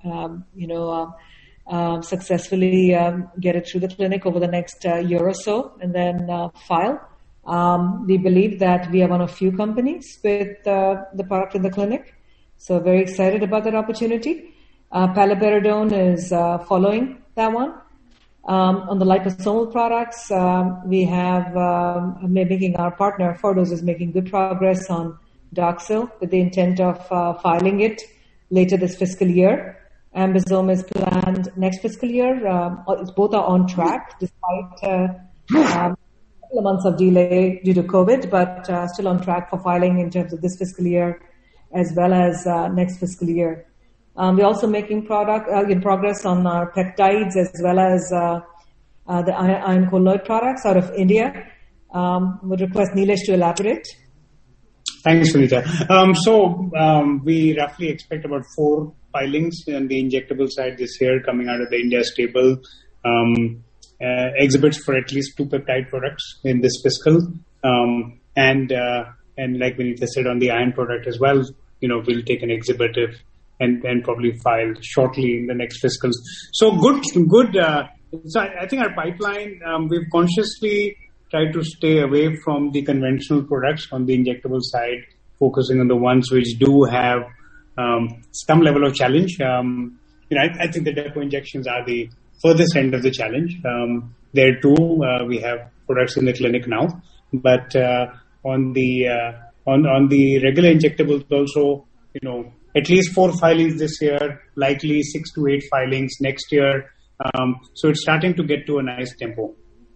Speaker 5: successfully get it through the clinic over the next year or so, and then file. We believe that we are one of few companies with the product in the clinic. So very excited about that opportunity. Paliperidone is following that one. On the liposomal products, we have making our partner Fordos is making good progress on Doxil with the intent of filing it later this fiscal year. Ambisome is planned next fiscal year. Both are on track despite a couple of months of delay due to COVID, but still on track for filing in terms of this fiscal year as well as next fiscal year. We're also making progress on our peptides as well as the iron colloid products out of India. Would request Nilesh to elaborate.
Speaker 7: Thanks, Vinita. We roughly expect about 4 filings on the injectable side this year coming out of the India stable. Exhibits for at least 2 peptide products in this fiscal. And like Vinita said on the iron product as well, we'll take an exhibit and probably file shortly in the next fiscal. So good. So I think our pipeline, we've consciously tried to stay away from the conventional products on the injectable side, focusing on the ones which do have some level of challenge. I think the depot injections are the furthest end of the challenge. There too, we have products in the clinic now, but on the regular injectables also, at least 4 filings this year, likely 6 to 8 filings next year. So it's starting to get to a nice tempo.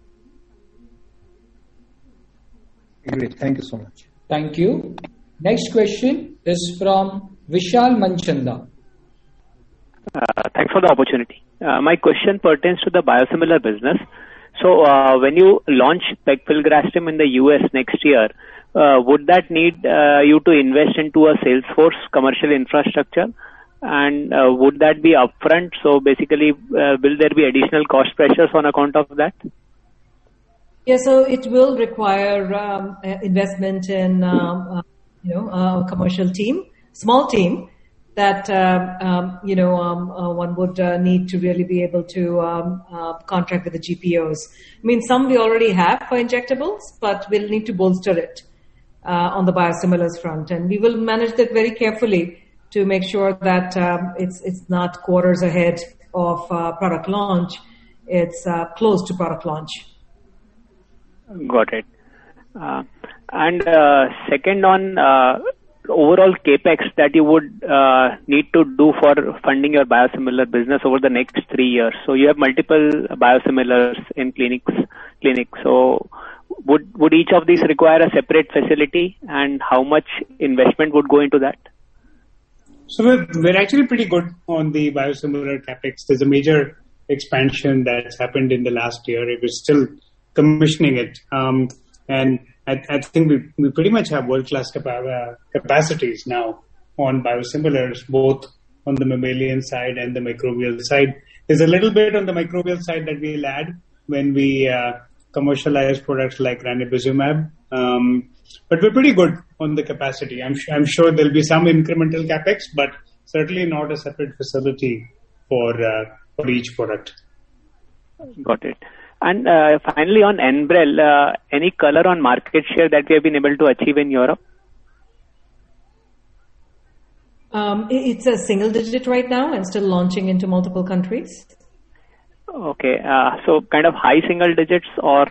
Speaker 14: Great. Thank you so much.
Speaker 3: Thank you. Next question is from Vishal Manchanda.
Speaker 15: Thanks for the opportunity. My question pertains to the biosimilar business. So when you launch pegfilgrastim in the US next year, would that need you to invest into a sales force commercial infrastructure? And would that be upfront? So basically, will there be additional cost pressures on account of that?
Speaker 5: Yeah, so it will require investment in a commercial team, small team that one would need to really be able to contract with the GPOs. I mean, some we already have for injectables, but we'll need to bolster it on the biosimilars front, and we will manage that very carefully to make sure that it's not quarters ahead of product launch. It's close to product launch.
Speaker 15: Got it. And second, on overall capex that you would need to do for funding your biosimilar business over the next 3 years. So you have multiple biosimilars in clinics. So would each of these require a separate facility, and how much investment would go into that?
Speaker 7: So we're actually pretty good on the biosimilar capex. There's a major expansion that's happened in the last year. It was still commissioning it. And I think we pretty much have world-class capacities now on biosimilars, both on the mammalian side and the microbial side. There's a little bit on the microbial side that we'll add when we commercialize products like ranibizumab. But we're pretty good on the capacity. I'm sure there'll be some incremental capex, but certainly not a separate facility for each product.
Speaker 15: Got it. And finally, on Enbrel, any color on market share that we have been able to achieve in Europe?
Speaker 5: It's a single digit right now and still launching into multiple countries.
Speaker 15: Okay. So kind of high single digits or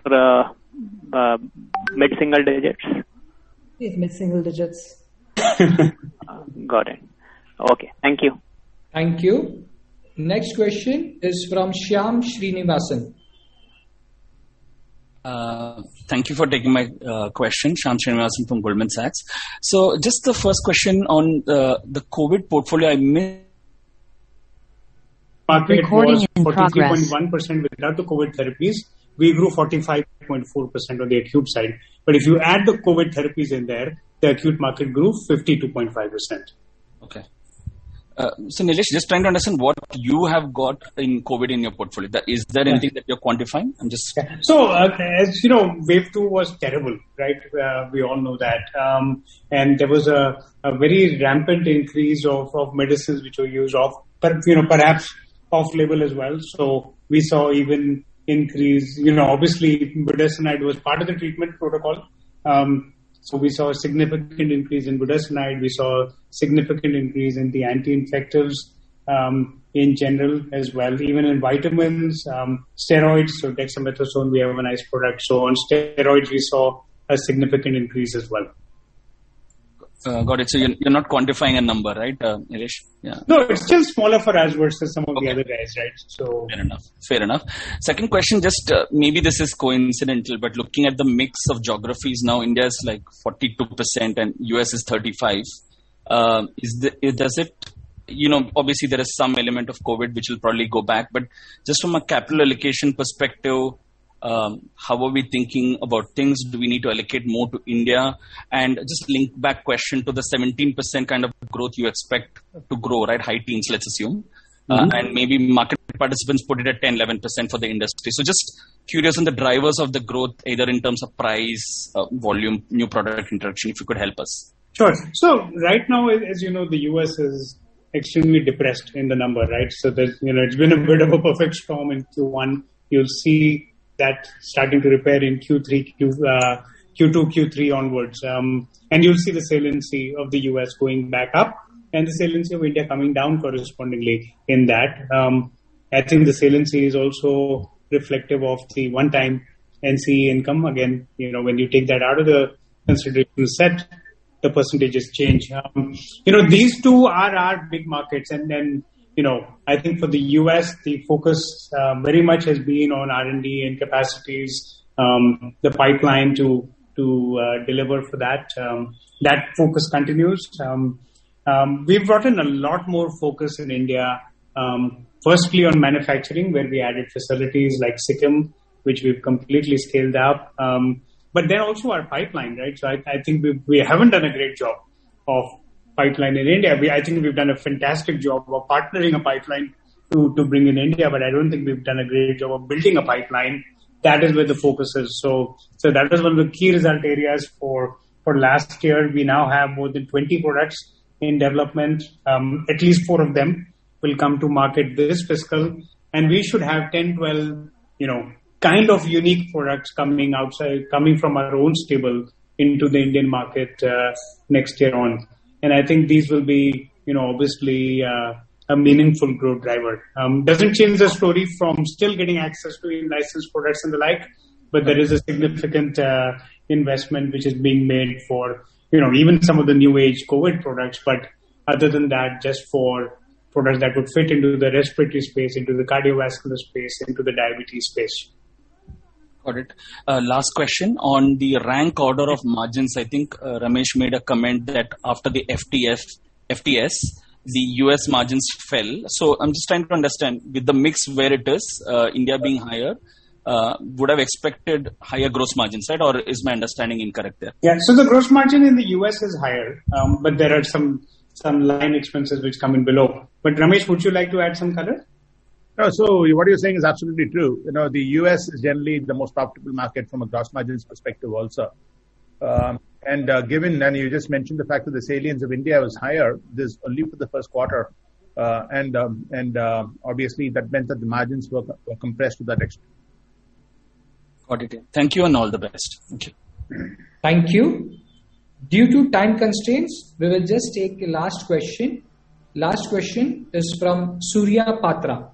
Speaker 15: mid single digits?
Speaker 5: It's mid single digits.
Speaker 15: Got it. Okay. Thank you.
Speaker 3: Thank you. Next question is from Shyam Srinivasan.
Speaker 16: Thank you for taking my question. Shyam Srinivasan from Goldman Sachs. So just the first question on the COVID portfolio, I missed.
Speaker 7: Market was 43.1% without the COVID therapies. We grew 45.4% on the acute side. But if you add the COVID therapies in there, the acute market grew 52.5%.
Speaker 16: Okay. So Nilesh, just trying to understand what you have got in COVID in your portfolio. Is there anything that you're quantifying? I'm just.
Speaker 7: Yeah. So as you know, wave 2 was terrible, right? We all know that, and there was a very rampant increase of medicines which were used perhaps off label as well. So we saw even increase. Obviously budesonide was part of the treatment protocol. So we saw a significant increase in budesonide. We saw a significant increase in the anti-infectives in general as well. Even in vitamins, steroids, so dexamethasone, we have a nice product. So on steroids, we saw a significant increase as well.
Speaker 16: Got it. So you're not quantifying a number, right, Nilesh? Yeah.
Speaker 7: No, it's still smaller for us versus some of the other guys, right? So
Speaker 16: Fair enough. Second question, just maybe this is coincidental, but looking at the mix of geographies now, India is like 42% and US is 35%. Does it? Obviously there is some element of COVID which will probably go back, but just from a capital allocation perspective, how are we thinking about things? Do we need to allocate more to India? And just link back question to the 17% kind of growth you expect to grow, right? High teens, let's assume. And maybe market participants put it at 10-11% for the industry. So just curious on the drivers of the growth, either in terms of price, volume, new product introduction, if you could help us.
Speaker 7: Sure. So right now, as you know, the US is extremely depressed in the number, right? So there's, it's been a bit of a perfect storm in Q1. You'll see that starting to repair in Q3, Q2, Q3 onwards. And you'll see the saliency of the US going back up and the saliency of India coming down correspondingly in that. I think the saliency is also reflective of the one-time NCE income. Again, when you take that out of the consideration set, the percentages change. These two are our big markets. And then, I think for the US, the focus very much has been on R&D and capacities, the pipeline to deliver for that. That focus continues. We've brought in a lot more focus in India, firstly on manufacturing, where we added facilities like Sikkim, which we've completely scaled up. But then also our pipeline, right? So I think we haven't done a great job of pipeline in India. I think we've done a fantastic job of partnering a pipeline to bring in India, but I don't think we've done a great job of building a pipeline that is where the focus is. So that was one of the key result areas for last year. We now have more than 20 products in development. At least 4 of them will come to market this fiscal, and we should have 10, 12, kind of unique products coming from our own stable into the Indian market next year on. And I think these will be, obviously a meaningful growth driver. Doesn't change the story from still getting access to in-licensed products and the like, but there is a significant investment which is being made for, even some of the new age COVID products. But other than that, just for products that would fit into the respiratory space, into the cardiovascular space, into the diabetes space.
Speaker 16: Got it. Last question on the rank order of margins. I think Ramesh made a comment that after the FTS, the US margins fell. So I'm just trying to understand, with the mix where it is, India being higher, would have expected higher gross margins, right? Or is my understanding incorrect there?
Speaker 7: Yeah, so the gross margin in the US is higher, but there are some line expenses which come in below. But Ramesh, would you like to add some color?
Speaker 2: No, so what you're saying is absolutely true. The US is generally the most profitable market from a gross margins perspective also. Given you just mentioned the fact that the salience of India was higher, this only for the first quarter. Obviously that meant that the margins were compressed to that extent.
Speaker 16: Got it. Thank you and all the best. Thank you.
Speaker 3: Thank you. Due to time constraints, we will just take the last question. Last question is from Surya Patra.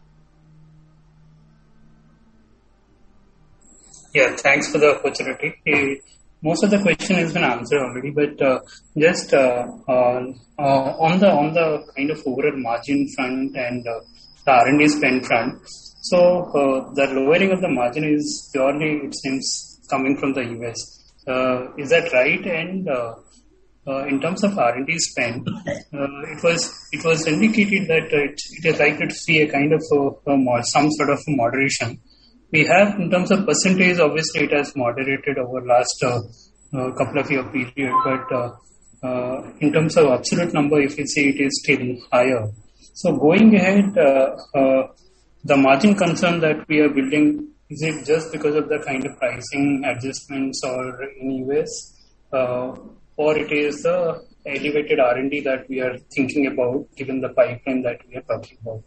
Speaker 17: Yeah, thanks for the opportunity. Most of the question has been answered already, but just on the kind of overall margin front and the R&D spend front. So the lowering of the margin is purely, it seems, coming from the US. Is that right? And in terms of R&D spend, it was indicated that it is likely to see a kind of some sort of moderation. We have, in terms of percentage, obviously it has moderated over last couple of year period, but in terms of absolute number, if you see, it is still higher. So going ahead, the margin concern that we are building, is it just because of the kind of pricing adjustments or in US, or it is the elevated R&D that we are thinking about, given the pipeline that we are talking about?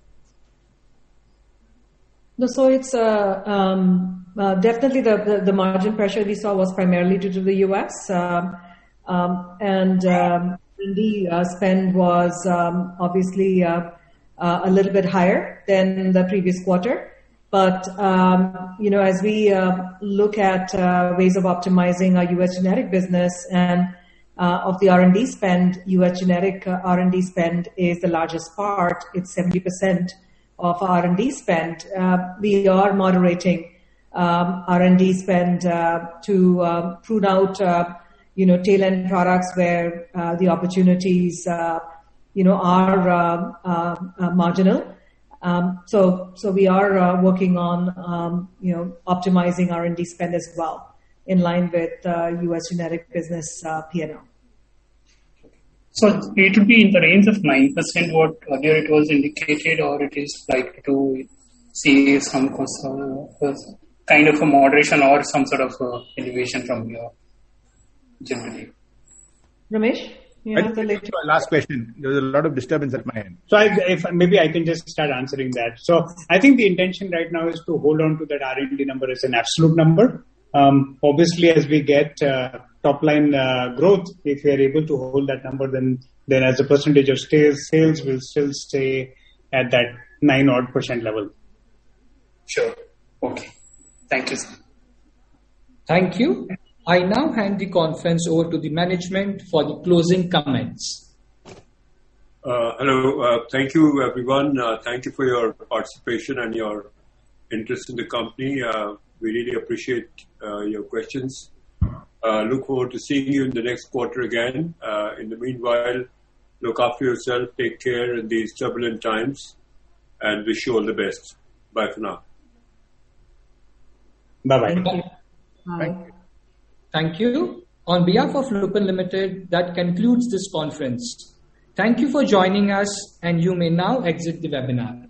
Speaker 5: No, so it's definitely the margin pressure we saw was primarily due to the US, and R&D spend was obviously a little bit higher than the previous quarter. But as we look at ways of optimizing our US generic business and of the R&D spend, US generic R&D spend is the largest part. It's 70%. Of R&D spend, we are moderating R&D spend to prune out, tail-end products where the opportunities, are marginal. So we are working on, optimizing R&D spend as well, in line with U.S. generic business P&L.
Speaker 17: So it will be in the range of 9%, what earlier it was indicated, or it is likely to see some kind of a moderation or some sort of elevation from here, generally.
Speaker 5: Ramesh, you have the latest.
Speaker 2: Last question. There was a lot of disturbance at my end.
Speaker 7: So if maybe I can just start answering that. So I think the intention right now is to hold on to that R&D number as an absolute number. Obviously, as we get top line growth, if we are able to hold that number, then as a percentage of sales will still stay at that 9% level.
Speaker 17: Sure. Okay. Thank you, sir.
Speaker 3: Thank you. I now hand the conference over to the management for the closing comments.
Speaker 1: Hello. Thank you, everyone. Thank you for your participation and your interest in the company. We really appreciate your questions. Look forward to seeing you in the next quarter again. In the meanwhile, look after yourself, take care in these turbulent times, and wish you all the best. Bye for now.
Speaker 7: Bye-bye.
Speaker 3: Thank you. Bye. Thank you. On behalf of Lupin Limited, that concludes this conference. Thank you for joining us, and you may now exit the webinar.